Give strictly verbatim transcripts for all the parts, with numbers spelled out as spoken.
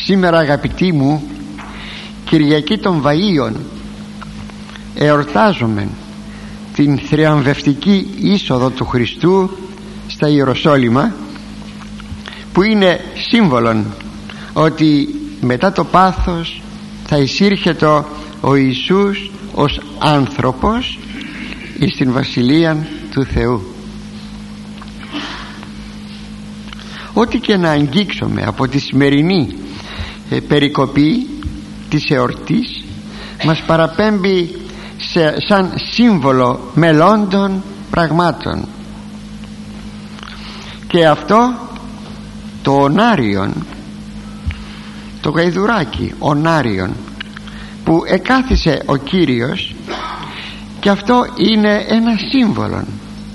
Σήμερα, αγαπητοί μου, Κυριακή των Βαΐων, εορτάζουμε την θριαμβευτική είσοδο του Χριστού στα Ιεροσόλυμα, που είναι σύμβολον ότι μετά το πάθος θα εισήρχεται ο Ιησούς ως άνθρωπος εις την Βασιλεία του Θεού. Ό,τι και να αγγίξουμε από τη σημερινή ε, περικοπή της εορτής μας παραπέμπει σε, σαν σύμβολο μελλόντων πραγμάτων, και αυτό το ονάριον, το γαϊδουράκι ονάριον που εκάθισε ο Κύριος, και αυτό είναι ένα σύμβολο.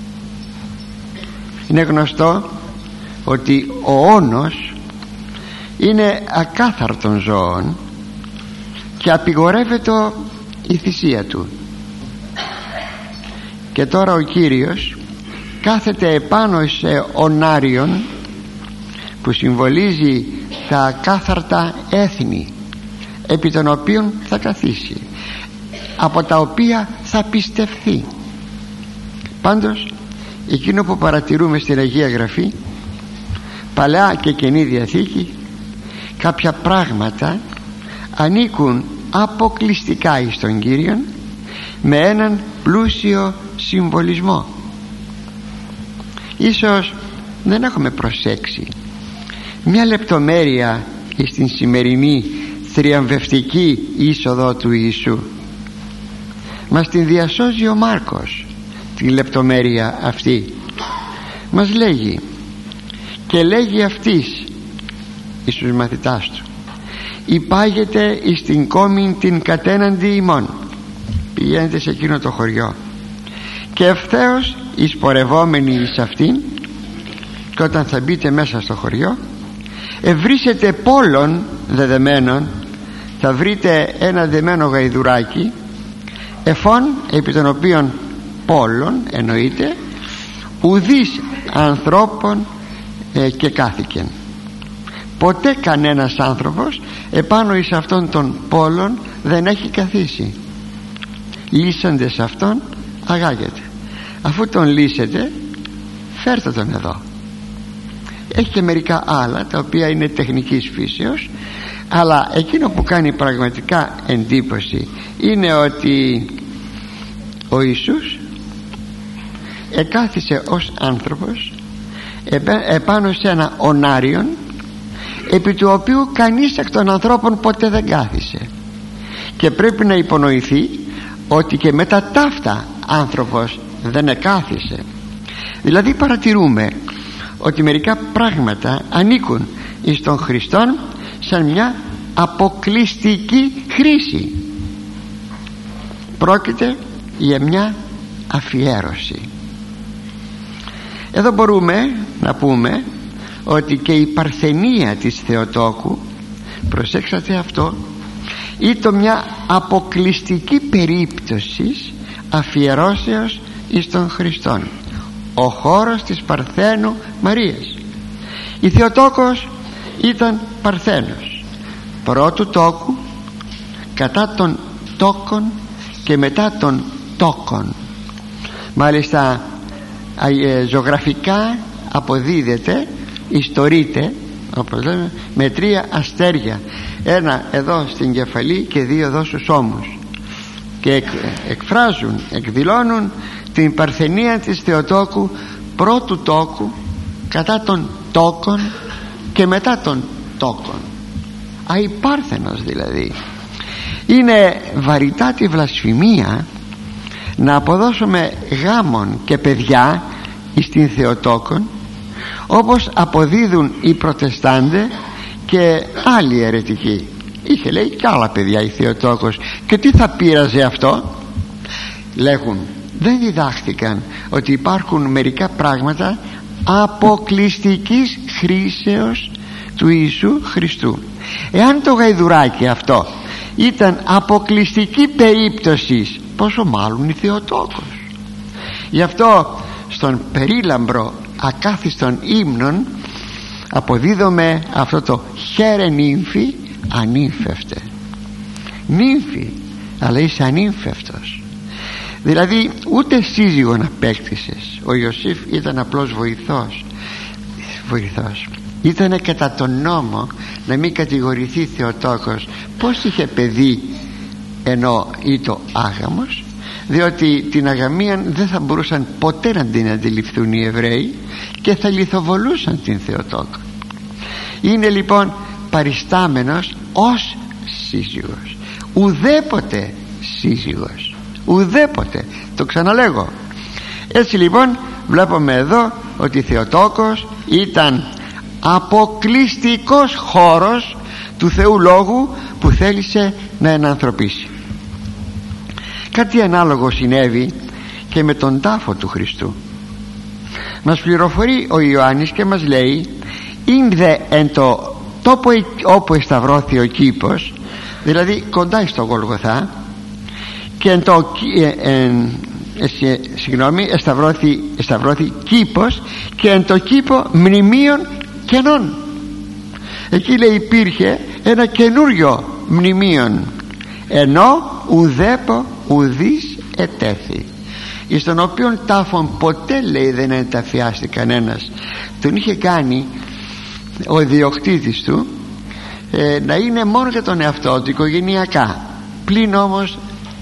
Είναι γνωστό ότι ο όνος είναι ακάθαρτον ζώων και απειγορεύεται η θυσία του, και τώρα ο Κύριος κάθεται επάνω σε ονάριον που συμβολίζει τα ακάθαρτα έθνη επί των οποίων θα καθίσει, από τα οποία θα πιστευθεί. Πάντως εκείνο που παρατηρούμε στην Αγία Γραφή, Παλαιά και Καινή Διαθήκη, κάποια πράγματα ανήκουν αποκλειστικά εις τον Κύριον με έναν πλούσιο συμβολισμό. Ίσως δεν έχουμε προσέξει μια λεπτομέρεια στην σημερινή θριαμβευτική είσοδο του Ιησού. Μας την διασώζει ο Μάρκος τη λεπτομέρεια αυτή. Μας λέγει, και λέγει αυτής εις τους μαθητάς του, υπάγεται εις την κόμην την κατέναντι ημών. Πηγαίνετε σε εκείνο το χωριό, και ευθέως εις πορευόμενοι εις αυτήν, και όταν θα μπείτε μέσα στο χωριό ευρύσετε πόλων δεδεμένων, θα βρείτε ένα δεμένο γαϊδουράκι, εφών επί των οποίων πόλων εννοείται ουδείς ανθρώπων ε, και κάθηκεν. Ποτέ κανένας άνθρωπος επάνω εις αυτών των πόλων δεν έχει καθίσει. Λύσαντες αυτόν αγάγεται. Αφού τον λύσετε, φέρτε τον εδώ. Έχει και μερικά άλλα τα οποία είναι τεχνικής φύσεως, αλλά εκείνο που κάνει πραγματικά εντύπωση είναι ότι ο Ιησούς εκάθισε ως άνθρωπος επάνω σε ένα ονάριον επί του οποίου κανείς εκ των ανθρώπων ποτέ δεν κάθισε, και πρέπει να υπονοηθεί ότι και μετά ταύτα άνθρωπος δεν εκάθισε. Δηλαδή παρατηρούμε ότι μερικά πράγματα ανήκουν εις τον Χριστόν σαν μια αποκλειστική χρήση. Πρόκειται για μια αφιέρωση. Εδώ μπορούμε να πούμε ότι και η παρθενία της Θεοτόκου, προσέξατε αυτό, ήταν μια αποκλειστική περίπτωση αφιερώσεως εις τον Χριστόν. Ο χώρος της Παρθένου Μαρίας. Η Θεοτόκος ήταν Παρθένος πρώτου τόκου, κατά των τόκων και μετά των τόκων. Μάλιστα ε, ζωγραφικά αποδίδεται, ιστορείται, όπως λέμε, με τρία αστέρια, ένα εδώ στην κεφαλή και δύο εδώ στους ώμους, και εκ, εκφράζουν, εκδηλώνουν την παρθενία της Θεοτόκου πρώτου τόκου, κατά των τόκων και μετά των τόκων. Αϊπάρθενος δηλαδή. Είναι βαρυτά τη βλασφημία να αποδώσουμε γάμον και παιδιά εις την Θεοτόκον, όπως αποδίδουν οι Προτεστάντε και άλλοι αιρετικοί. Είχε, λέει, κι άλλα παιδιά η Θεοτόκος, και τι θα πείραζε αυτό? Λέγουν, δεν διδάχθηκαν ότι υπάρχουν μερικά πράγματα αποκλειστικής χρήσεως του Ιησού Χριστού. Εάν το γαϊδουράκι αυτό ήταν αποκλειστική περίπτωση, πόσο μάλλον η Θεοτόκος. Γι' αυτό στον περίλαμπρο ακάθιστον ύμνων αποδίδομαι αυτό το χαίρε νύμφη ανύμφευτε. Νύμφη, αλλά είσαι ανύμφευτος. Δηλαδή ούτε σύζυγον απέκτησες. Ο Ιωσήφ ήταν απλώς βοηθός. Βοηθός ήτανε κατά τον νόμο να μην κατηγορηθεί Θεοτόκος πως είχε παιδί ενώ ήτο άγαμος, διότι την αγαμία δεν θα μπορούσαν ποτέ να την αντιληφθούν οι Εβραίοι και θα λιθοβολούσαν την Θεοτόκο. Είναι λοιπόν παριστάμενος ως σύζυγος, ουδέποτε σύζυγος, ουδέποτε, το ξαναλέγω. Έτσι λοιπόν βλέπουμε εδώ ότι Θεοτόκος ήταν αποκλειστικός χώρος του Θεού Λόγου που θέλησε να ενανθρωπίσει. Κάτι ανάλογο συνέβη και με τον τάφο του Χριστού. Μας πληροφορεί ο Ιωάννης και μας λέει: «Ήνδε εν το τόπο όπου εσταυρώθη ο κήπος», δηλαδή κοντά στο Γολγοθά, και εν το εν, ε, συγγνώμη, εσταυρώθη, εσταυρώθη κήπος, και εν το κήπο μνημείων κενών. Εκεί λέει υπήρχε ένα καινούριο μνημείον, ενώ ουδέπο ουδής ετέθη, εις τον οποίον τάφον ποτέ, λέει, δεν ενταφιάστη κανένας. Τον είχε κάνει ο ιδιοκτήτης του ε, να είναι μόνο για τον εαυτό του, οικογενειακά. Πλην όμως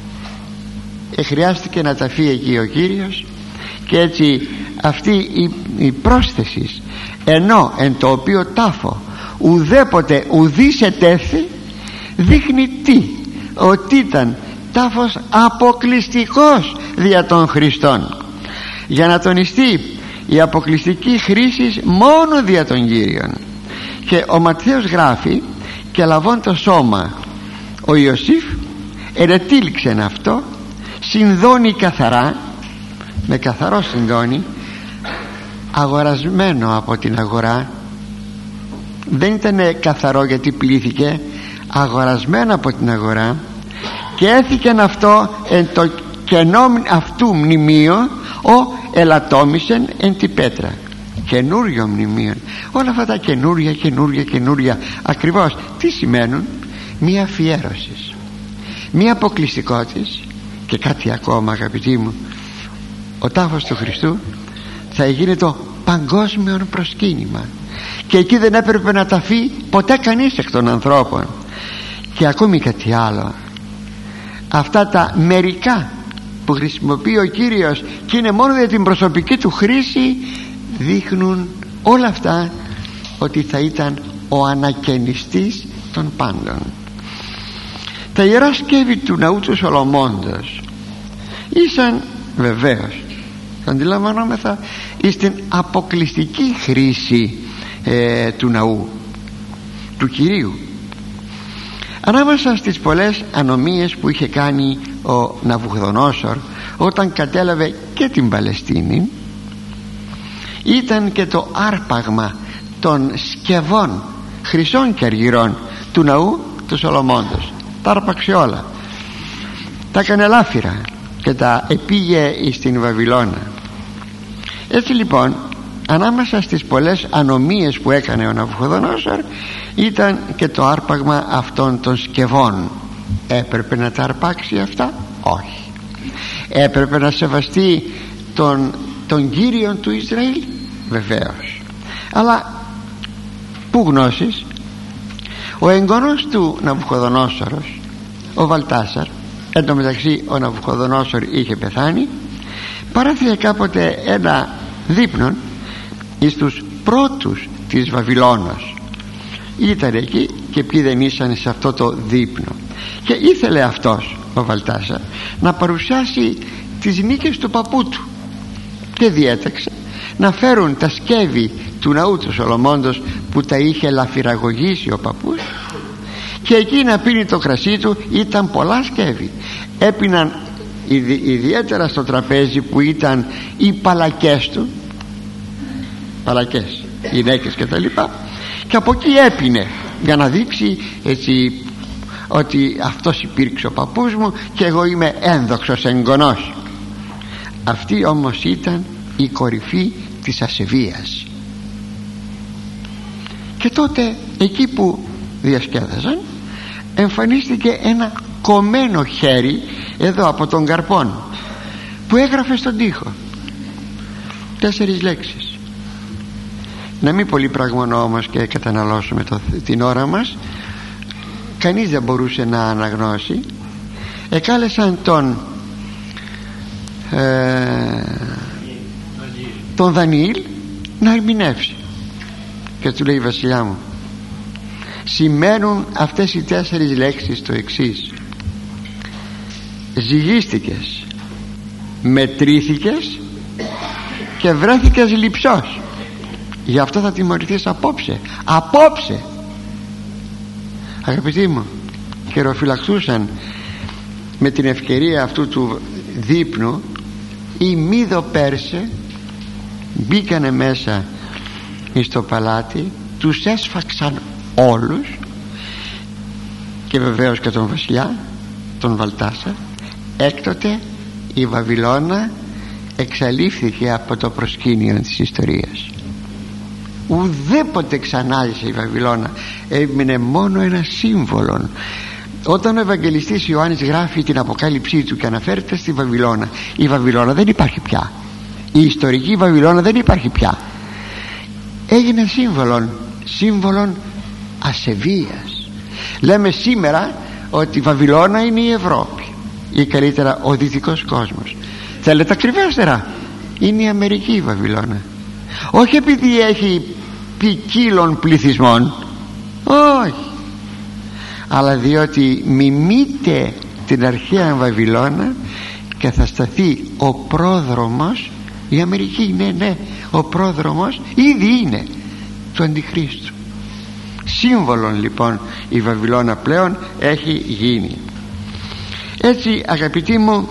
ε, χρειάστηκε να ταφεί εκεί ο Κύριος, και έτσι αυτή η, η πρόσθεση, ενώ εν το οποίο τάφο ουδέποτε ουδής ετέθη, δείχνει τι? Ότι ήταν τάφος αποκλειστικός δια των Χριστών, για να τονιστεί η αποκλειστική χρήση μόνο δια των Κύριων. Και ο Ματθαίος γράφει: «Και λαβών το σώμα ο Ιωσήφ ερετήλξεν αυτό, συνδώνει καθαρά», με καθαρό συνδώνει, αγορασμένο από την αγορά. Δεν ήταν καθαρό γιατί πλήθηκε, αγορασμένο από την αγορά, και έθηκεν αυτό εν το κενό αυτού μνημείο ο ελαττόμησεν εν τη πέτρα. Καινούριο μνημείο. Όλα αυτά τα καινούρια, καινούρια, καινούρια, ακριβώς τι σημαίνουν? Μία αφιέρωση, μία αποκλειστικότητα. Και κάτι ακόμα, αγαπητοί μου, ο τάφος του Χριστού θα γίνει το παγκόσμιο προσκύνημα, και εκεί δεν έπρεπε να ταφεί ποτέ κανείς εκ των ανθρώπων. Και ακόμη κάτι άλλο, αυτά τα μερικά που χρησιμοποιεί ο Κύριος και είναι μόνο για την προσωπική του χρήση, δείχνουν όλα αυτά ότι θα ήταν ο ανακαινιστής των πάντων. Τα ιερά σκεύη του ναού του Σολομώντος ήσαν βεβαίως, αντιλαμβανόμεθα, στην αποκλειστική χρήση ε, του ναού του Κυρίου. Ανάμεσα στις πολλές ανομίες που είχε κάνει ο Ναβουχδονόσορ όταν κατέλαβε και την Παλαιστίνη, ήταν και το άρπαγμα των σκευών χρυσών και αργυρών του ναού του Σολομώντος. Τα άρπαξε όλα, τα έκανε ελάφυρα και τα επήγε στην Βαβυλώνα. Έτσι λοιπόν, ανάμεσα στις πολλές ανομίες που έκανε ο Ναβουχδονόσορ ήταν και το άρπαγμα αυτών των σκευών. Έπρεπε να τα αρπάξει αυτά? Όχι. Έπρεπε να σεβαστεί τον, τον Κύριον του Ισραήλ? Βεβαίως. Αλλά πού γνώσεις? Ο εγγονός του Ναβουχδονόσορος, ο Βαλτάσαρ, εν τω μεταξύ ο Ναβουχδονόσορ είχε πεθάνει, παράθηκε κάποτε ένα δείπνον εις τους πρώτους της Βαβυλώνος. Ήταν εκεί και ποιοι δεν ήσαν σε αυτό το δείπνο, και ήθελε αυτός ο Βαλτάσαρ να παρουσιάσει τις νίκες του παππού του, και διέταξε να φέρουν τα σκεύη του ναού του Σολομώντος που τα είχε λαφυραγωγήσει ο παππούς, και εκεί να πίνει το κρασί του. Ήταν πολλά σκεύη, έπιναν ιδιαίτερα στο τραπέζι που ήταν οι παλακές του, παλακές, γυναίκες και τα λοιπά, και από εκεί έπινε για να δείξει έτσι ότι αυτός υπήρξε ο παππούς μου και εγώ είμαι ένδοξος εγγονός. Αυτή όμως ήταν η κορυφή της ασεβίας. Και τότε εκεί που διασκέδαζαν εμφανίστηκε ένα κομμένο χέρι εδώ από τον καρπόν που έγραφε στον τοίχο τέσσερις λέξεις. Να μην πολύ πραγμονώ όμως και καταναλώσουμε το, την ώρα μας. Κανείς δεν μπορούσε να αναγνώσει. Εκάλεσαν τον ε, τον Δανιήλ να ερμηνεύσει και του λέει: βασιλιά μου, σημαίνουν αυτές οι τέσσερις λέξεις το εξής: ζυγίστηκες, μετρήθηκες και βρέθηκες λειψός. Γι' αυτό θα τιμωρηθείς απόψε. Απόψε. Αγαπητοί μου, χειροφυλαξούσαν με την ευκαιρία αυτού του δείπνου οι Μίδο-Πέρσε, μπήκανε μέσα στο παλάτι, τους έσφαξαν όλους και βεβαίως και τον βασιλιά, τον Βαλτάσαρ. Έκτοτε η Βαβυλώνα εξαλείφθηκε από το προσκήνιο της ιστορίας. Ουδέποτε ξανάλυσε η Βαβυλώνα, έμεινε μόνο ένα σύμβολο. Όταν ο Ευαγγελιστής Ιωάννης γράφει την αποκάλυψή του και αναφέρεται στη Βαβυλώνα, η Βαβυλώνα δεν υπάρχει πια, η ιστορική Βαβυλώνα δεν υπάρχει πια. Έγινε σύμβολον, σύμβολον ασεβίας. Λέμε σήμερα ότι η Βαβυλώνα είναι η Ευρώπη ή καλύτερα ο δυτικός κόσμος. Θέλετε ακριβέστερα, είναι η Αμερική η Βαβυλώνα. Όχι επειδή έχει ποικίλων πληθυσμών, όχι, αλλά διότι μιμείται την αρχαία Βαβυλώνα και θα σταθεί ο πρόδρομος. Η Αμερική, ναι, ναι, ο πρόδρομος ήδη είναι του Αντιχρίστου. Σύμβολον λοιπόν η Βαβυλώνα πλέον έχει γίνει. Έτσι, αγαπητοί μου,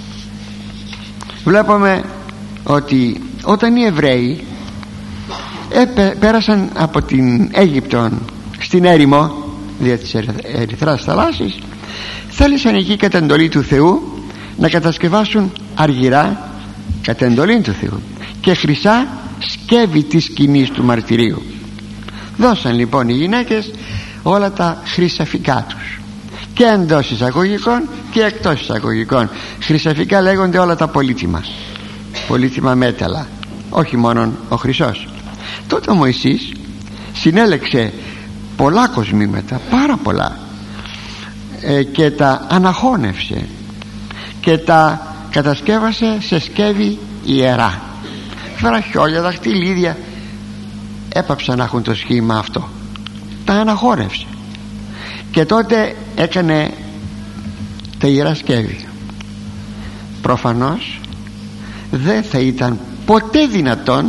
βλέπουμε ότι όταν οι Εβραίοι έπε, πέρασαν από την Αίγυπτο στην έρημο δια της Ερυθράς θαλάσσης, θέλησαν εκεί κατά εντολή του Θεού να κατασκευάσουν αργυρά κατά εντολή του Θεού και χρυσά σκεύη της σκηνής του μαρτυρίου. Δώσαν λοιπόν οι γυναίκες όλα τα χρυσαφικά τους, και εντός εισαγωγικών και εκτός εισαγωγικών. Χρυσαφικά λέγονται όλα τα πολύτιμα, πολύτιμα μέταλλα, όχι μόνο ο χρυσός. Τότε ο Μωυσής συνέλεξε πολλά κοσμήματα, πάρα πολλά, ε, και τα αναχώνευσε και τα κατασκεύασε σε σκεύη ιερά. Βραχιόλια, δαχτυλίδια έπαψαν να έχουν το σχήμα αυτό, τα αναχώνευσε και τότε έκανε τα ιερά σκεύη. Προφανώς δεν θα ήταν ποτέ δυνατόν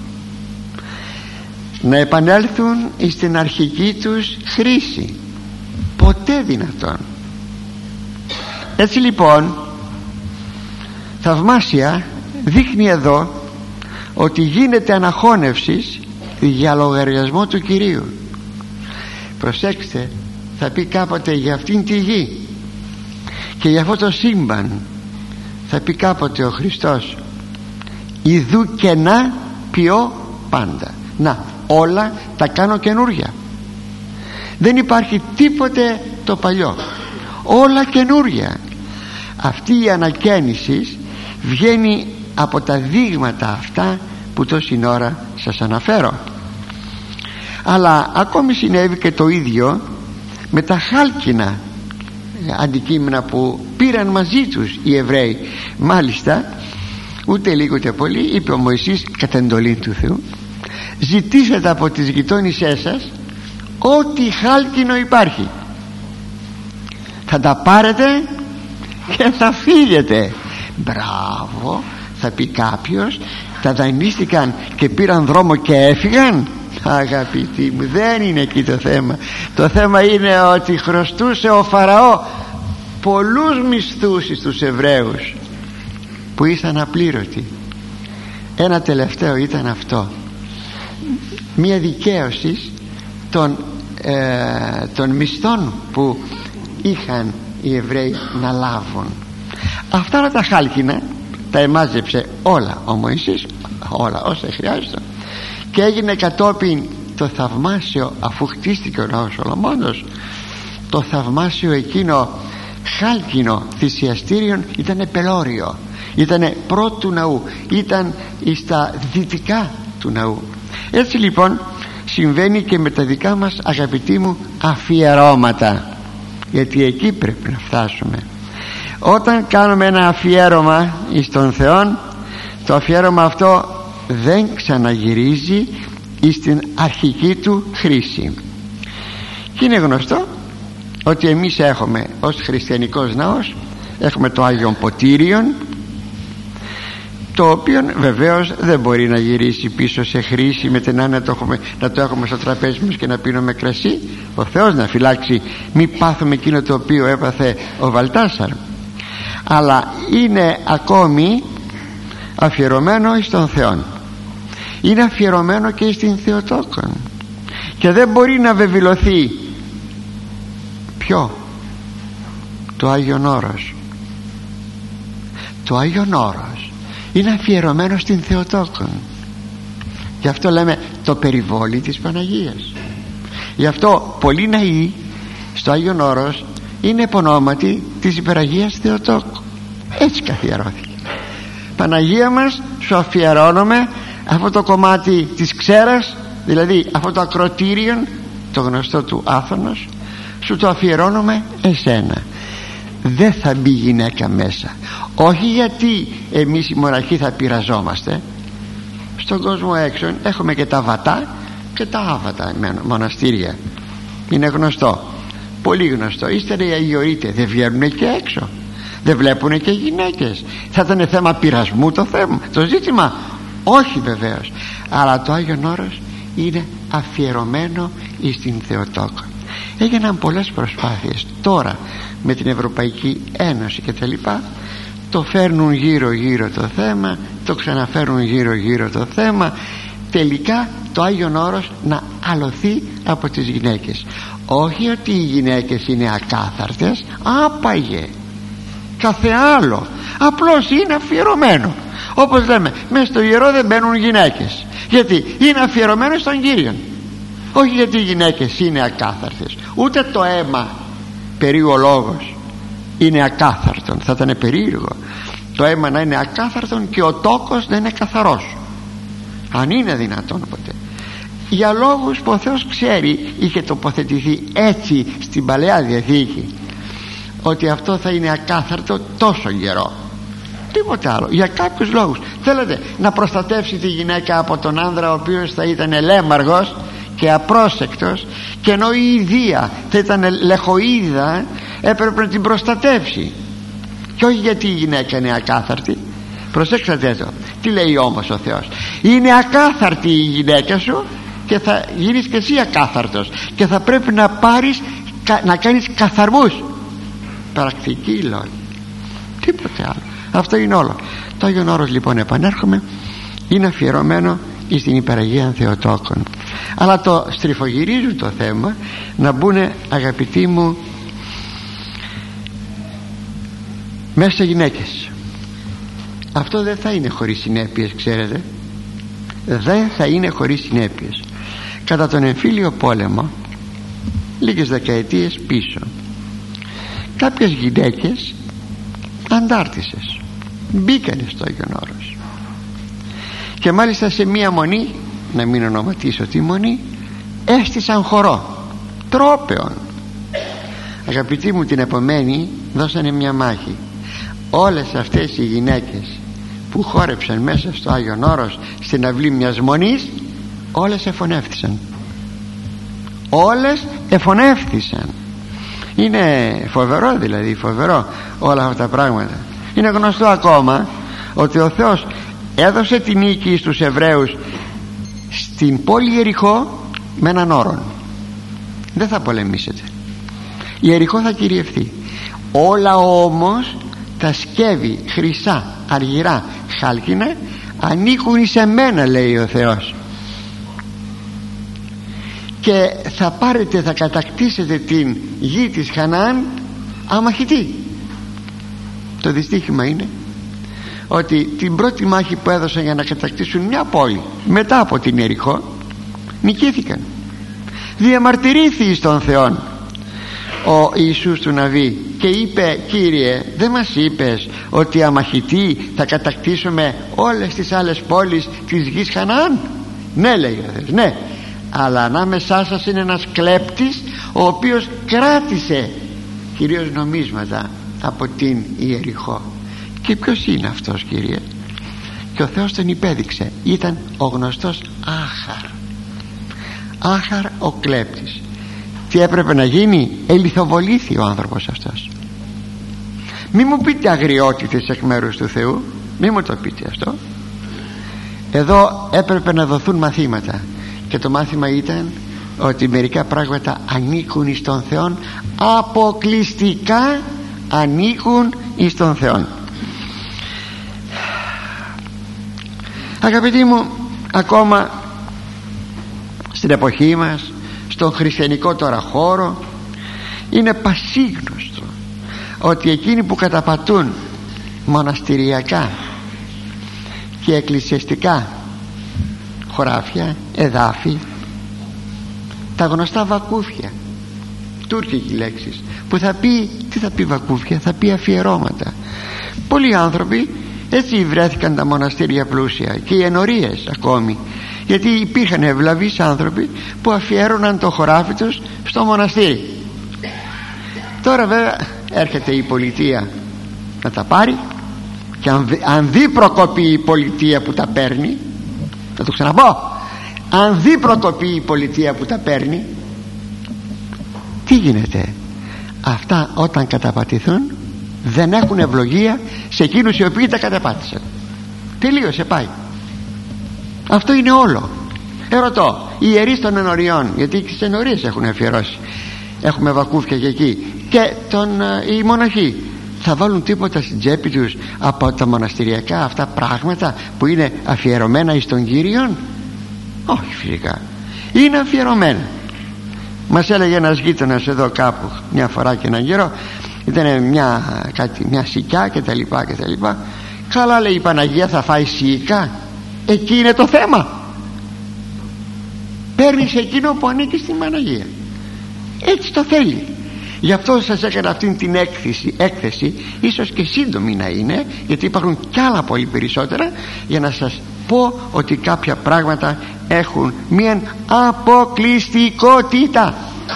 να επανέλθουν στην αρχική τους χρήση, ποτέ δυνατόν. Έτσι λοιπόν θαυμάσια δείχνει εδώ ότι γίνεται αναχώνευση για λογαριασμό του Κυρίου. Προσέξτε, θα πει κάποτε για αυτήν τη γη και για αυτό το σύμπαν, θα πει κάποτε ο Χριστός: ιδού και να ποιώ πάντα. Να, όλα τα κάνω καινούρια. Δεν υπάρχει τίποτε το παλιό, όλα καινούρια. Αυτή η ανακαίνιση βγαίνει από τα δείγματα αυτά που τόση ώρα σας αναφέρω. Αλλά ακόμη συνέβη και το ίδιο με τα χάλκινα αντικείμενα που πήραν μαζί τους οι Εβραίοι. Μάλιστα, ούτε λίγο ούτε πολύ, είπε ο Μωυσής κατά εντολή του Θεού: ζητήσετε από τις γειτόνισσές σας ό,τι χάλκινο υπάρχει, θα τα πάρετε και θα φύγετε. Μπράβο, θα πει κάποιος, τα δανείστηκαν και πήραν δρόμο και έφυγαν. Αγαπητοί μου, δεν είναι εκεί το θέμα. Το θέμα είναι ότι χρωστούσε ο Φαραώ πολλούς μισθούς στους Εβραίους που ήσαν απλήρωτοι. Ένα τελευταίο ήταν αυτό, μια δικαίωση των, ε, των μισθών που είχαν οι Εβραίοι να λάβουν. Αυτά τα χάλκινα τα εμάζεψε όλα ο Μωυσής, όλα όσα χρειάζονταν, και έγινε κατόπιν το θαυμάσιο, αφού χτίστηκε ο ναός Σολομώντος, το θαυμάσιο εκείνο χάλκινο θυσιαστήριον ήταν πελώριο, ήταν πρώτου ναού, ήταν στα δυτικά του ναού. Έτσι λοιπόν συμβαίνει και με τα δικά μας, αγαπητοί μου, αφιερώματα, γιατί εκεί πρέπει να φτάσουμε. Όταν κάνουμε ένα αφιέρωμα εις τον Θεόν, το αφιέρωμα αυτό δεν ξαναγυρίζει εις την αρχική του χρήση. Και είναι γνωστό ότι εμείς έχουμε ως χριστιανικός ναός, έχουμε το Άγιον Ποτήριον, το οποίο βεβαίως δεν μπορεί να γυρίσει πίσω σε χρήση με την άννα το έχουμε, να το έχουμε στο τραπέζι μας και να πίνουμε κρασί. Ο Θεός να φυλάξει μη πάθουμε εκείνο το οποίο έπαθε ο Βαλτάσαρ, αλλά είναι ακόμη αφιερωμένο εις τον Θεόν, είναι αφιερωμένο και στην Θεοτόκον, και δεν μπορεί να βεβηλωθεί. Ποιο? Το Άγιον Όρος. Το Άγιον Όρος είναι αφιερωμένο στην Θεοτόκον. Γι' αυτό λέμε το περιβόλι της Παναγίας. Γι' αυτό πολλοί ναοί στο Άγιον Όρος είναι επωνόματι της Υπεραγίας Θεοτόκου. Έτσι καθιερώθηκε. Παναγία μας, σου αφιερώνουμε αυτό το κομμάτι της ξέρας, δηλαδή αυτό το ακροτήριο, το γνωστό του Άθωνος, σου το αφιερώνουμε εσένα. Δεν θα μπει γυναίκα μέσα, όχι γιατί εμείς οι μοναχοί θα πειραζόμαστε. Στον κόσμο έξω έχουμε και τα βατά και τα άβατα μοναστήρια, είναι γνωστό, πολύ γνωστό. Ύστερα οι αγιορείτες δεν βγαίνουν και έξω, δεν βλέπουν και γυναίκες. Θα ήταν θέμα πειρασμού το θέμα, το ζήτημα? Όχι βεβαίως, αλλά το Άγιον Όρος είναι αφιερωμένο στην Θεοτόκο. Έγιναν πολλές προσπάθειες τώρα με την Ευρωπαϊκή Ένωση και τα λοιπά, το φέρνουν γύρω γύρω το θέμα, το ξαναφέρνουν γύρω γύρω το θέμα, τελικά το Άγιον Όρος να αλωθεί από τις γυναίκες. Όχι ότι οι γυναίκες είναι ακάθαρτες, άπαγε κάθε άλλο, απλώς είναι αφιερωμένο. Όπως λέμε, μέσα στο ιερό δεν μπαίνουν γυναίκες, γιατί είναι αφιερωμένο στον Κύριον, όχι γιατί οι γυναίκες είναι ακάθαρτες. Ούτε το αίμα, περί ο λόγος, είναι ακάθαρτον. Θα ήταν περίεργο το αίμα να είναι ακάθαρτον και ο τόκος να είναι καθαρός, αν είναι δυνατόν ποτέ. Για λόγους που ο Θεός ξέρει, είχε τοποθετηθεί έτσι στην Παλαιά Διαθήκη, ότι αυτό θα είναι ακάθαρτο τόσο καιρό, τίποτα άλλο, για κάποιους λόγους. Θέλετε να προστατεύσει τη γυναίκα από τον άνδρα, ο οποίος θα ήταν ελέμαργος και απρόσεκτος, και ενώ η ιδία θα ήταν λεχοίδα, έπρεπε να την προστατεύσει, και όχι γιατί η γυναίκα είναι ακάθαρτη. Προσέξτε το, τι λέει όμως ο Θεός: είναι ακάθαρτη η γυναίκα σου και θα γίνεις και εσύ ακάθαρτος, και θα πρέπει να πάρεις, να κάνεις καθαρμούς. Πρακτική λόγη, τίποτε άλλο. Αυτό είναι όλο. Το Άγιον Όρος λοιπόν, επανέρχομαι, είναι αφιερωμένο στην Υπεραγία Θεοτόκον. Αλλά το στριφογυρίζουν το θέμα να μπουν, αγαπητοί μου, μέσα γυναίκες. Αυτό δεν θα είναι χωρίς συνέπειες, ξέρετε, δεν θα είναι χωρίς συνέπειες. Κατά τον εμφύλιο πόλεμο, λίγες δεκαετίες πίσω, κάποιες γυναίκες αντάρτισσες μπήκανε στο Άγιον Όρος, και μάλιστα σε μία μονή, να μην ονοματίσω τη μονή, έστησαν χορό τρόπεων. Αγαπητοί μου, την επομένη δώσανε μια μάχη. Όλες αυτές οι γυναίκες που χόρεψαν μέσα στο Άγιον Όρος στην αυλή μιας μονής, όλες εφωνεύτησαν, όλες εφωνεύτησαν. Είναι φοβερό, δηλαδή φοβερό όλα αυτά τα πράγματα. Είναι γνωστό ακόμα ότι ο Θεός έδωσε την νίκη στους Εβραίους στην πόλη Ιεριχώ με έναν όρον: δεν θα πολεμήσετε, η Ιεριχώ θα κυριευθεί. Όλα όμως τα σκεύη χρυσά, αργυρά, χάλκινα ανήκουν σε μένα, λέει ο Θεός, και θα πάρετε, θα κατακτήσετε την γη της Χαναάν αμαχητή. Το δυστύχημα είναι ότι την πρώτη μάχη που έδωσαν για να κατακτήσουν μια πόλη μετά από την Ιεριχώ, νικήθηκαν. Διαμαρτυρήθη εις τον Θεόν ο Ιησούς του Ναβί και είπε: Κύριε, δεν μας είπες ότι αμαχητοί θα κατακτήσουμε όλες τις άλλες πόλεις της γης Χαναάν? Ναι, λέει ο Θεός, ναι, αλλά ανάμεσά σας είναι ένας κλέπτης, ο οποίος κράτησε κυρίως νομίσματα από την Ιεριχώ. Και ποιος είναι αυτός, Κύριε? Και ο Θεός τον υπέδειξε. Ήταν ο γνωστός Άχαρ. Άχαρ ο κλέπτης. Τι έπρεπε να γίνει? Ελιθοβολήθη ο άνθρωπος αυτός. Μη μου πείτε αγριότητες εκ μέρους του Θεού, μη μου το πείτε αυτό. Εδώ έπρεπε να δοθούν μαθήματα, και το μάθημα ήταν ότι μερικά πράγματα ανήκουν εις τον Θεόν, αποκλειστικά ανήκουν εις τον Θεόν. Αγαπητοί μου, ακόμα στην εποχή μας, στον χριστιανικό τώρα χώρο, είναι πασίγνωστο ότι εκείνοι που καταπατούν μοναστηριακά και εκκλησιαστικά χωράφια, εδάφη, τα γνωστά βακούφια, τουρκικοί λέξεις, που θα πει, τι θα πει βακούφια? Θα πει αφιερώματα. Πολλοί άνθρωποι έτσι βρέθηκαν τα μοναστήρια πλούσια, και οι ενορίες ακόμη, γιατί υπήρχαν ευλαβείς άνθρωποι που αφιέρωναν το χωράφι τους στο μοναστήρι. Τώρα βέβαια έρχεται η πολιτεία να τα πάρει, και αν, αν δει προκοπή η πολιτεία που τα παίρνει, θα το ξαναπώ, αν δει προκοπή η πολιτεία που τα παίρνει, τι γίνεται? Αυτά όταν καταπατηθούν δεν έχουν ευλογία σε εκείνους οι οποίοι τα καταπάτησαν. Τελείωσε, πάει. Αυτό είναι όλο. Ερωτώ, οι ιερείς των ενωριών, γιατί και στις ενωρίες έχουν αφιερώσει, έχουμε βακούφια και εκεί, και τον, οι μοναχοί, θα βάλουν τίποτα στην τσέπη τους από τα μοναστηριακά αυτά πράγματα που είναι αφιερωμένα εις τον Κύριον? Όχι, φυσικά. Είναι αφιερωμένα. Μας έλεγε ένας γείτονας εδώ κάπου μια φορά και έναν καιρό, ήταν μια, κάτι, μια σικιά και τα λοιπά και τα λοιπά. Καλά, λέει, η Παναγία θα φάει σίκα? Εκεί είναι το θέμα. Παίρνεις εκείνο που ανήκει στην Παναγία, έτσι το θέλει. Γι' αυτό σας έκανα αυτήν την έκθεση, έκθεση ίσως και σύντομη να είναι, γιατί υπάρχουν κι άλλα πολύ περισσότερα, για να σας πω ότι κάποια πράγματα έχουν μια αποκλειστικότητα.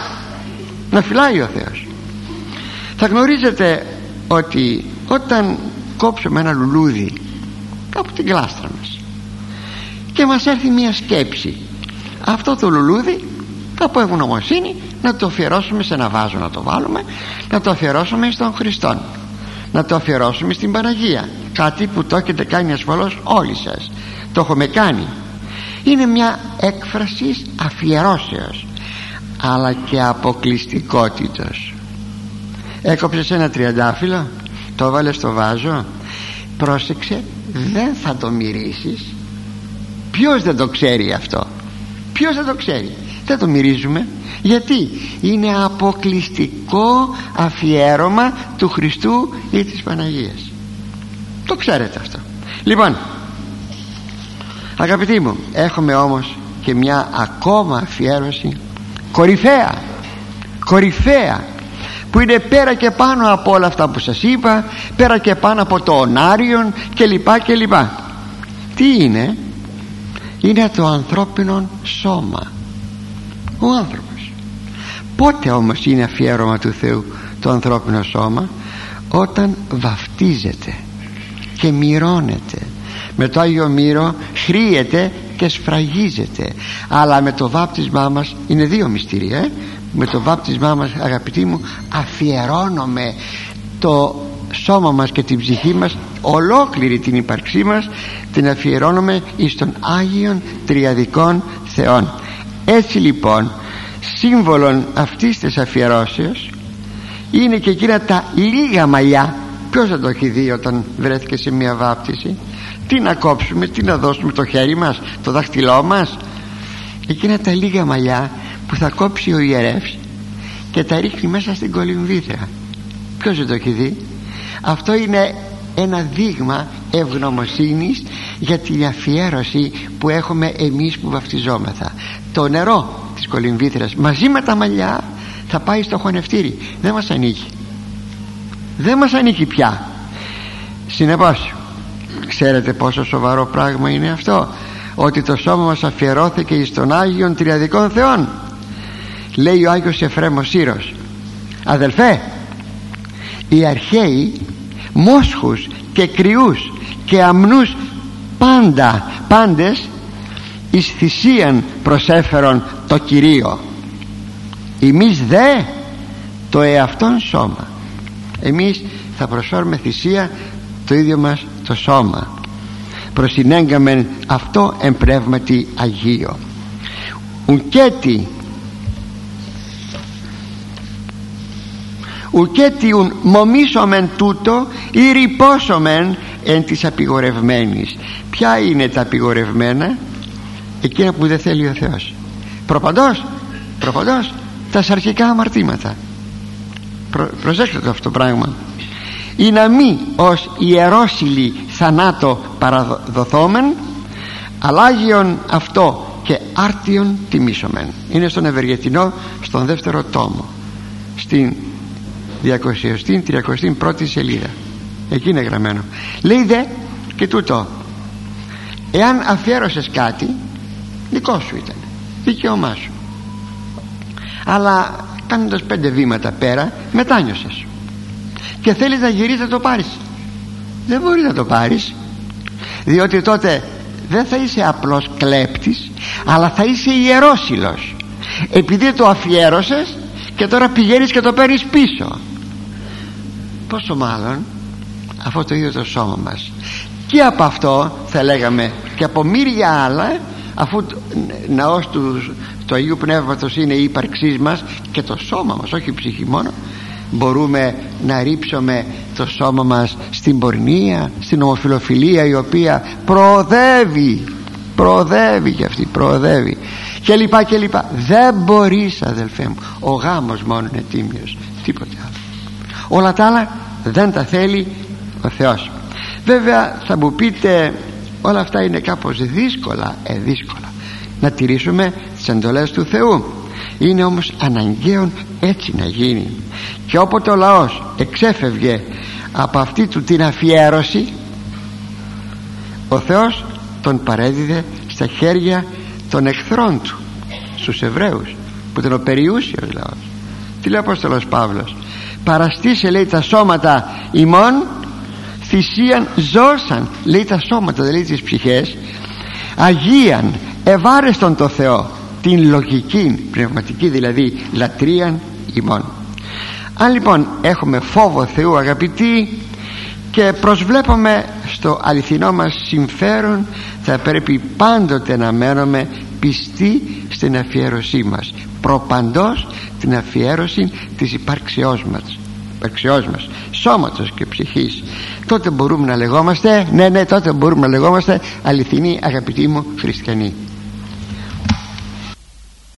Να φυλάει ο Θεός. Θα γνωρίζετε ότι όταν κόψουμε ένα λουλούδι από την κλάστρα μας και μας έρθει μια σκέψη, αυτό το λουλούδι από ευγνωμοσύνη να το αφιερώσουμε σε ένα βάζο, να το βάλουμε, να το αφιερώσουμε στον Χριστόν, να το αφιερώσουμε στην Παναγία, κάτι που το έχετε κάνει ασφαλώς όλοι σας, το έχουμε κάνει. Είναι μια έκφραση αφιερώσεως, αλλά και αποκλειστικότητος. Έκοψες ένα τριαντάφυλλο, το βάλες στο βάζο, πρόσεξε, δεν θα το μυρίσεις. Ποιος δεν το ξέρει αυτό? Ποιος δεν το ξέρει? Δεν το μυρίζουμε. Γιατί? Είναι αποκλειστικό αφιέρωμα του Χριστού ή της Παναγίας. Το ξέρετε αυτό. Λοιπόν, αγαπητοί μου, έχουμε όμως και μια ακόμα αφιέρωση κορυφαία, κορυφαία, που είναι πέρα και πάνω από όλα αυτά που σας είπα, πέρα και πάνω από το ονάριον και λοιπά και λοιπά. Τι είναι? Είναι το ανθρώπινο σώμα, ο άνθρωπος. Πότε όμως είναι αφιέρωμα του Θεού το ανθρώπινο σώμα? Όταν βαφτίζεται και μυρώνεται. Με το Άγιο Μύρο χρύεται και σφραγίζεται. Αλλά με το βάπτισμά μας είναι δύο μυστήρια, ε? Με το βάπτισμά μας, αγαπητοί μου, αφιερώνουμε το σώμα μας και την ψυχή μας, ολόκληρη την ύπαρξή μας την αφιερώνουμε εις τον Άγιον Τριαδικών Θεών. Έτσι λοιπόν, σύμβολον αυτής της αφιερώσεως είναι και εκείνα τα λίγα μαλλιά. Ποιος δεν το έχει δει όταν βρέθηκε σε μια βάπτιση? Τι να κόψουμε, τι να δώσουμε, το χέρι μας, το δάχτυλό μας? Εκείνα τα λίγα μαλλιά που θα κόψει ο ιερεύς και τα ρίχνει μέσα στην κολυμβήθρα. Ποιος δεν το έχει δει? Αυτό είναι ένα δείγμα ευγνωμοσύνης για την αφιέρωση που έχουμε εμείς που βαφτιζόμεθα. Το νερό της κολυμβήθρας μαζί με τα μαλλιά θα πάει στο χωνευτήρι, δεν μας ανήκει, δεν μας ανήκει πια. Συνεπώς, ξέρετε πόσο σοβαρό πράγμα είναι αυτό, ότι το σώμα μας αφιερώθηκε εις τον Άγιον Τριαδικών Θεών. Λέει ο Άγιος Εφραίμος Σύρος: αδελφέ, οι αρχαίοι μόσχους και κρυούς και αμνούς πάντα πάντες εις θυσίαν προσέφερον το Κυρίο. Εμείς δε το εαυτόν σώμα. Εμείς θα προσφέρουμε θυσία το ίδιο μας το σώμα. Προσυνέγκαμεν αυτό εν πνεύματι Αγίο. Ουκέτι ουκέτιουν μομίσομεν τούτο ή ρυπώσομεν εν της απειγορευμένης. Ποια είναι τα απειγορευμένα? Εκείνα που δεν θέλει ο Θεός. Προπαντός, προπαντός τα σαρκικά αμαρτήματα. Προ, προσέξτε το αυτό το πράγμα. Ή να μη ως ιερόσιλοι θανάτο παραδοθόμεν, αλλάγιον αυτό και άρτιον τιμήσομεν. Είναι στον Ευεργετινό, στον δεύτερο τόμο, στην διακοσιοστή τριακοστή πρώτη σελίδα. Εκεί είναι γραμμένο. Λέει δε και τούτο: εάν αφιέρωσες κάτι, δικό σου ήταν, δικαίωμά σου, αλλά κάνοντας πέντε βήματα πέρα μετάνιωσες και θέλεις να γυρίσεις να το πάρεις, δεν μπορείς να το πάρεις, διότι τότε δεν θα είσαι απλός κλέπτης, αλλά θα είσαι ιερόσυλος, επειδή το αφιέρωσες και τώρα πηγαίνεις και το παίρνεις πίσω. Πόσο μάλλον αυτό το ίδιο το σώμα μας. Και από αυτό θα λέγαμε και από μύρια άλλα, αφού ναός του, του Αγίου Πνεύματος είναι η ύπαρξή μας και το σώμα μας, όχι η ψυχή μόνο, μπορούμε να ρίψουμε το σώμα μας στην πορνεία, στην ομοφιλοφιλία, η οποία προοδεύει, προοδεύει και αυτή, προοδεύει και λοιπά και λοιπά. Δεν μπορείς, αδελφέ μου, ο γάμος μόνο είναι τίμιος, τίποτε άλλο. Όλα τα άλλα δεν τα θέλει ο Θεός. Βέβαια θα μου πείτε, όλα αυτά είναι κάπως δύσκολα, ε, δύσκολα να τηρήσουμε τις εντολές του Θεού. Είναι όμως αναγκαίο έτσι να γίνει. Και όποτε ο λαός εξέφευγε από αυτή του την αφιέρωση, ο Θεός τον παρέδιδε στα χέρια των εχθρών του, στους Εβραίους, που ήταν ο περιούσιος λαός. Τι λέει ο Απόστολος Παύλος? Παραστήσε, λέει, τα σώματα ημών θυσίαν ζώσαν, λέει τα σώματα, δεν λέει τις ψυχές, αγίαν ευάρεστον το Θεό, την λογική πνευματική δηλαδή λατρείαν ημών. Αν λοιπόν έχουμε φόβο Θεού, αγαπητοί, και προσβλέπουμε στο αληθινό μας συμφέρον, θα πρέπει πάντοτε να μένουμε πιστοί στην αφιέρωσή μας, προπαντός την αφιέρωση της υπάρξεώς μας, υπάρξεώς μας, σώματος και ψυχής. Τότε μπορούμε να λεγόμαστε, ναι ναι τότε μπορούμε να λεγόμαστε αληθινοί, αγαπητοί μου χριστιανοί.